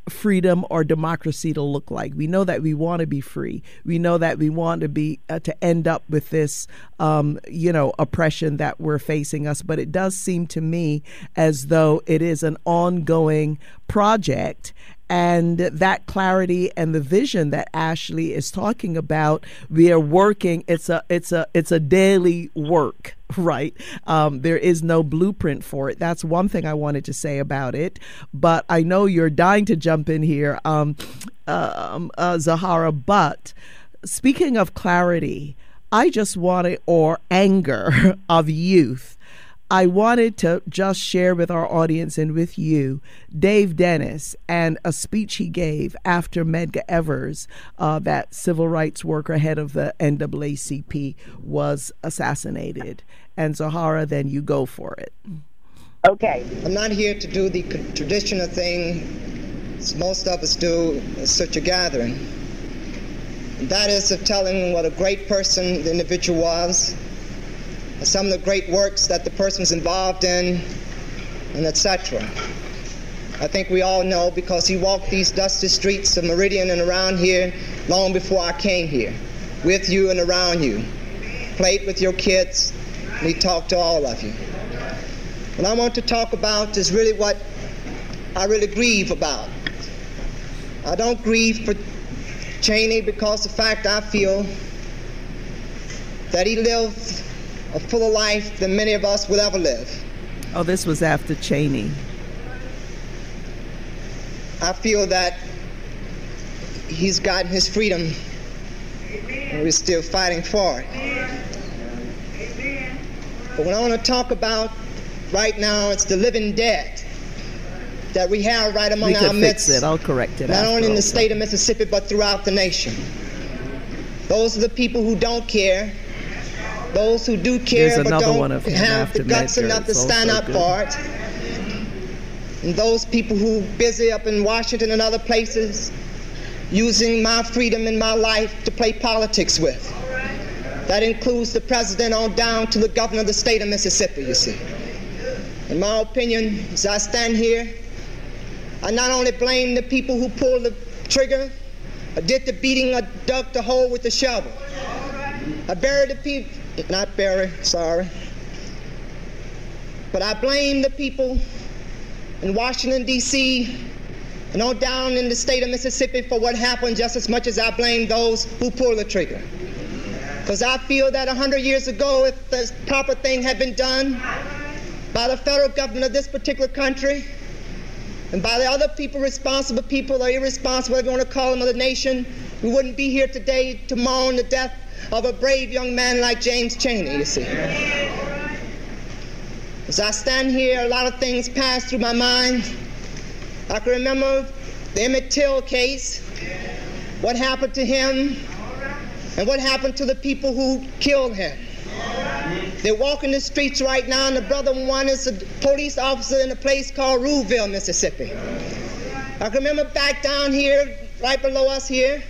freedom or democracy to look like. We know that we want to be free. We know that we want to be uh, to end up with this, um, you know, oppression that we're facing us. But it does seem to me as though it is an ongoing project. And that clarity and the vision that Ashley is talking about, we are working. It's a it's a it's a daily work, right? Um, there is no blueprint for it. That's one thing I wanted to say about it. But I know you're dying to jump in here, um, uh, uh, Zahara. But speaking of clarity, I just wanted, or anger of youth, I wanted to just share with our audience and with you Dave Dennis and a speech he gave after Medgar Evers, uh, that civil rights worker, head of the N double A C P, was assassinated. And Zahara, then you go for it. Okay. I'm not here to do the traditional thing most of us do at such a gathering. That is of telling what a great person the individual was, some of the great works that the person's involved in, and et cetera. I think we all know because he walked these dusty streets of Meridian and around here long before I came here, with you and around you, played with your kids, and he talked to all of you. What I want to talk about is really what I really grieve about. I don't grieve for Cheney because the fact I feel that he lived a fuller life than many of us will ever live. Oh, this was after Cheney. I feel that he's gotten his freedom, and we're still fighting for it. But what I want to talk about right now, it's the living dead that we have right among we our can midst. Fix it. I'll correct it. Not only in the also. state of Mississippi, but throughout the nation. Those are the people who don't care. Those who do care but don't have the guts enough to stand up for it. And those people who busy up in Washington and other places using my freedom and my life to play politics with. That includes the president on down to the governor of the state of Mississippi, you see. In my opinion, as I stand here, I not only blame the people who pulled the trigger, or did the beating, or dug the hole with the shovel. I buried the people, not bury, sorry. But I blame the people in Washington, D C, and on down in the state of Mississippi for what happened just as much as I blame those who pulled the trigger. Because I feel that a hundred years ago, if the proper thing had been done by the federal government of this particular country, and by the other people, responsible people or irresponsible, whatever you want to call them, of the nation, we wouldn't be here today to mourn the death of a brave young man like James Cheney, you see. As I stand here, a lot of things pass through my mind. I can remember the Emmett Till case, what happened to him, and what happened to the people who killed him. They're walking the streets right now, and the brother one is a police officer in a place called Ruleville, Mississippi. I can remember back down here, right below us here,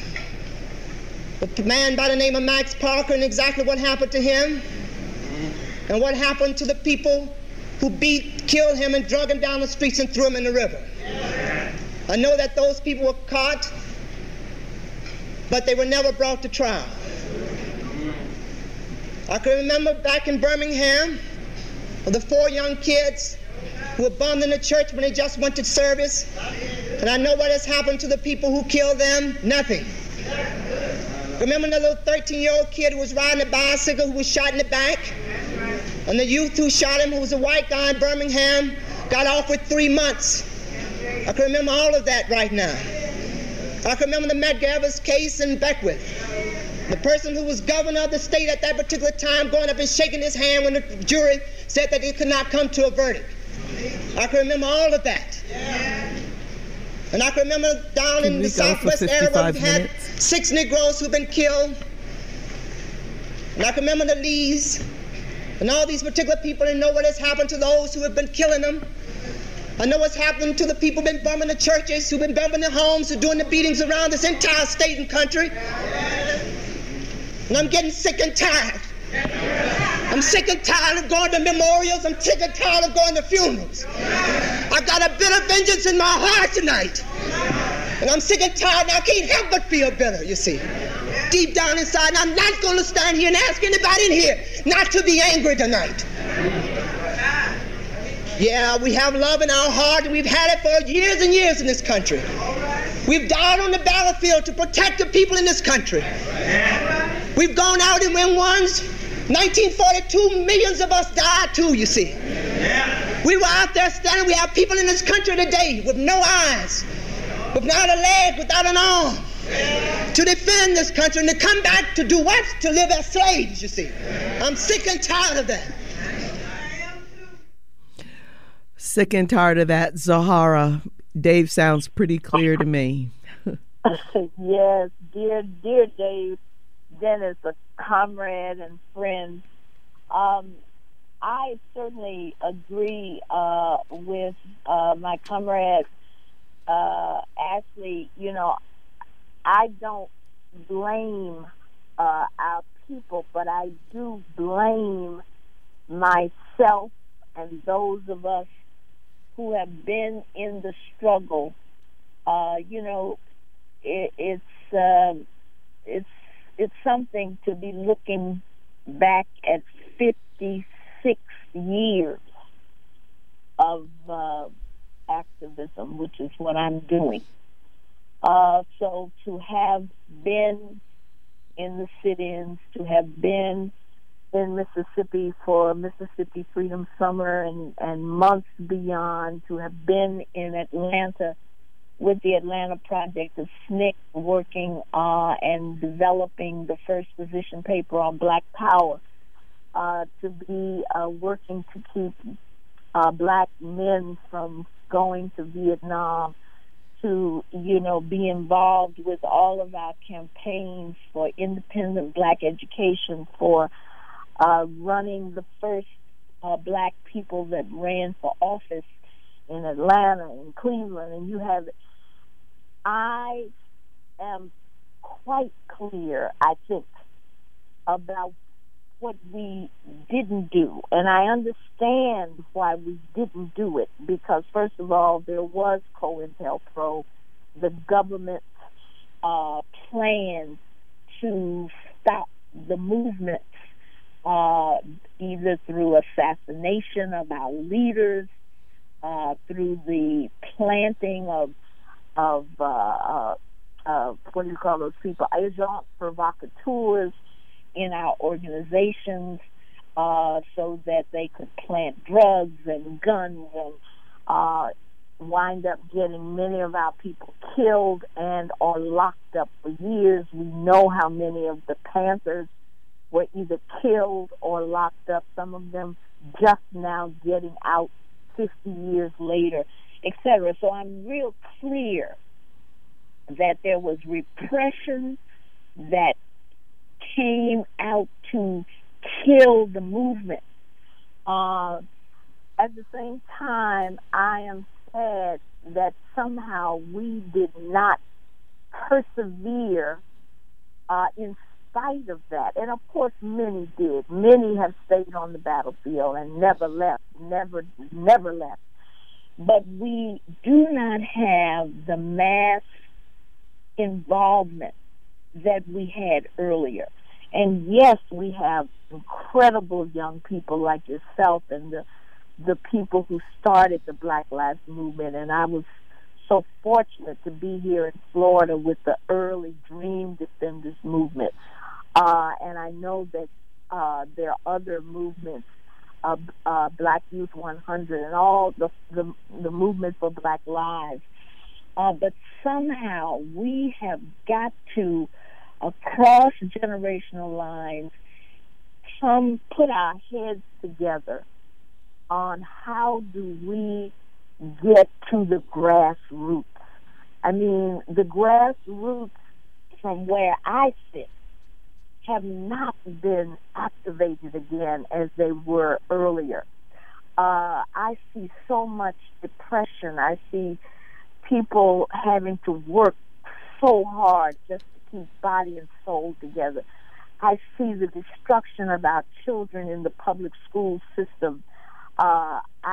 a man by the name of Max Parker, and exactly what happened to him, and what happened to the people who beat, killed him, and drug him down the streets and threw him in the river. I know that those people were caught, but they were never brought to trial. I can remember back in Birmingham, the four young kids who were bummed in the church when they just went to service. And I know what has happened to the people who killed them, nothing. Remember the little thirteen-year-old kid who was riding a bicycle who was shot in the back? And the youth who shot him, who was a white guy in Birmingham, got off with three months. I can remember all of that right now. I can remember the Medgar Evers case in Beckwith. The person who was governor of the state at that particular time going up and shaking his hand when the jury said that it could not come to a verdict. I can remember all of that. And I can remember down can in the southwest area where we had six Negroes who've been killed. And I can remember the Lees and all these particular people, and know what has happened to those who have been killing them. I know what's happened to the people who've been bombing the churches, who've been bombing the homes, who're doing the beatings around this entire state and country. And I'm getting sick and tired. I'm sick and tired of going to memorials. I'm sick and tired of going to funerals. I got a bit of vengeance in my heart tonight. And I'm sick and tired, and I can't help but feel better, you see. Deep down inside, and I'm not going to stand here and ask anybody in here not to be angry tonight. Yeah, we have love in our heart, and we've had it for years and years in this country. We've died on the battlefield to protect the people in this country. We've gone out and won ones. nineteen forty-two, millions of us died too, you see. We were out there standing. We have people in this country today with no eyes, without a leg, without an arm, to defend this country and to come back to do what? To live as slaves, you see. I'm sick and tired of that. Sick and tired of that, Zahara. Dave sounds pretty clear to me. Yes, dear, dear Dave, Dennis, a comrade and friend. Um, I certainly agree uh, with uh, my comrade uh, Ashley. You know, I don't blame uh, our people, but I do blame myself and those of us who have been in the struggle. Uh, you know, it, it's uh, it's it's something to be looking back at fifty-six years of uh, activism, which is what I'm doing. Uh, so to have been in the sit-ins, to have been in Mississippi for Mississippi Freedom Summer and, and months beyond, to have been in Atlanta with the Atlanta Project of S N C C working uh, and developing the first position paper on Black Power, uh, to be uh, working to keep uh, black men from going to Vietnam, to, you know, be involved with all of our campaigns for independent black education, for uh, running the first uh, black people that ran for office in Atlanta and Cleveland, and you have it. I am quite clear, I think, about what we didn't do, and I understand why we didn't do it, because first of all, there was COINTELPRO, the government uh, plan to stop the movement, uh, either through assassination of our leaders, uh, through the planting of of uh, uh, uh, what do you call those people, agents provocateurs in our organizations, uh, so that they could plant drugs and guns and uh, wind up getting many of our people killed and or locked up for years. We know how many of the Panthers were either killed or locked up, some of them just now getting out fifty years later, et cetera. So I'm real clear that there was repression that came out to kill the movement. Uh, at the same time, I am sad that somehow we did not persevere uh, in spite of that. And of course, many did. Many have stayed on the battlefield and never left, never, never left. But we do not have the mass involvement that we had earlier. And yes, we have incredible young people like yourself and the the people who started the Black Lives Movement. And I was so fortunate to be here in Florida with the early Dream Defenders movement. Uh, and I know that uh, there are other movements, uh, uh, Black Youth one hundred, and all the, the, the movement for Black Lives. Uh, but somehow we have got to, across generational lines, come put our heads together on how do we get to the grassroots. I mean, the grassroots from where I sit have not been activated again as they were earlier. Uh, I see so much depression. I see people having to work so hard just to keep body and soul together. I see the destruction of our children in the public school system. Uh, I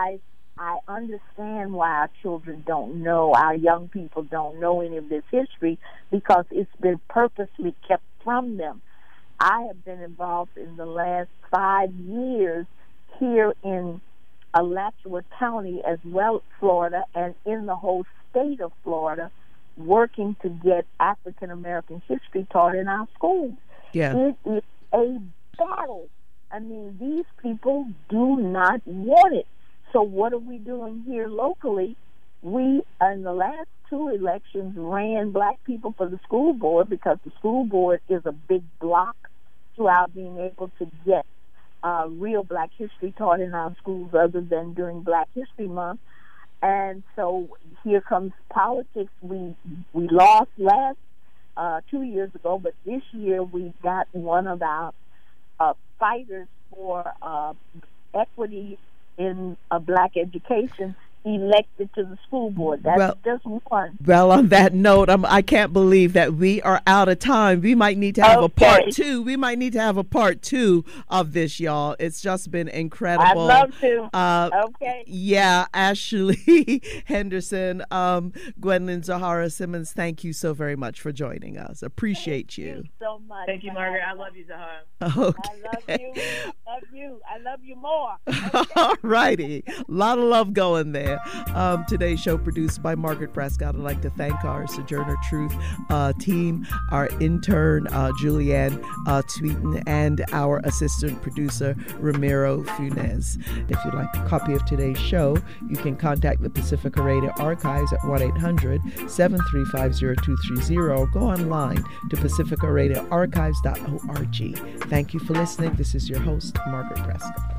I understand why our children don't know, our young people don't know any of this history, because it's been purposely kept from them. I have been involved in the last five years here in Alachua County, as well as Florida, and in the whole state of Florida, working to get African American history taught in our schools. Yeah. It is a battle. I mean, these people do not want it. So what are we doing here locally? We, in the last two elections, ran black people for the school board, because the school board is a big block to our being able to get uh, real black history taught in our schools, other than during Black History Month. And so here comes politics. We we lost last uh, two years ago, but this year we got one of our uh, fighters for uh, equity in uh, black education elected to the school board. That's well, just one. Well, on that note, I'm, I can't believe that we are out of time. We might need to have Okay. a part two. We might need to have a part two of this, y'all. It's just been incredible. I'd love to. Uh, okay. Yeah, Ashley Henderson, um, Gwendolyn Zahara Simmons, thank you so very much for joining us. Appreciate you. Thank you so much. Thank you, Margaret. I love you, Zahara. Okay. I love you. I love you. I love you more. All righty. A lot of love going there. Um, today's show produced by Margaret Prescott. I'd like to thank our Sojourner Truth uh, team, our intern, uh, Julianne uh, Tweeten, and our assistant producer, Ramiro Funes. If you'd like a copy of today's show, you can contact the Pacifica Radio Archives at one eight hundred, seven three five, zero two three zero or go online to pacifica radio archives dot org. Thank you for listening. This is your host, Margaret Prescott.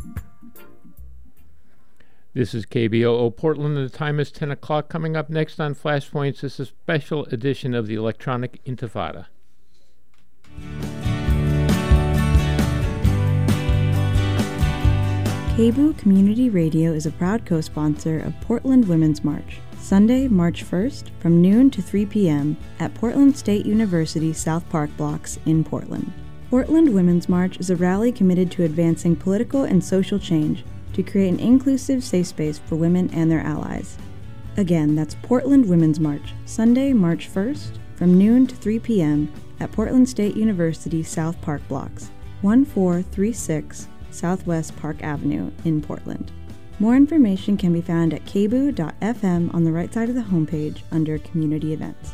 This is K B O O Portland, and the time is ten o'clock. Coming up next on Flashpoints is a special edition of the Electronic Intifada. K B O O Community Radio is a proud co-sponsor of Portland Women's March, Sunday, March first, from noon to three p.m. at Portland State University South Park Blocks in Portland. Portland Women's March is a rally committed to advancing political and social change to create an inclusive safe space for women and their allies. Again, that's Portland Women's March, Sunday, March first, from noon to three p.m. at Portland State University South Park Blocks, one four three six Southwest Park Avenue in Portland. More information can be found at k b o o dot f m on the right side of the homepage under Community Events.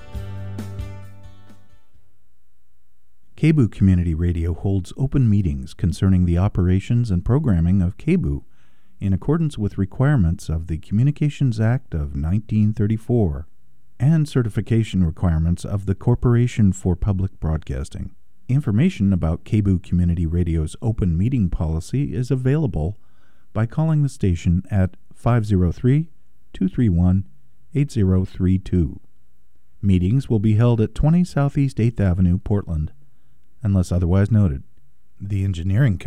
K B O O Community Radio holds open meetings concerning the operations and programming of K B O O in accordance with requirements of the Communications Act of nineteen thirty-four and certification requirements of the Corporation for Public Broadcasting. Information about K B O O Community Radio's open meeting policy is available by calling the station at five oh three, two three one, eight oh three two. Meetings will be held at twenty Southeast eighth Avenue, Portland, unless otherwise noted. The engineering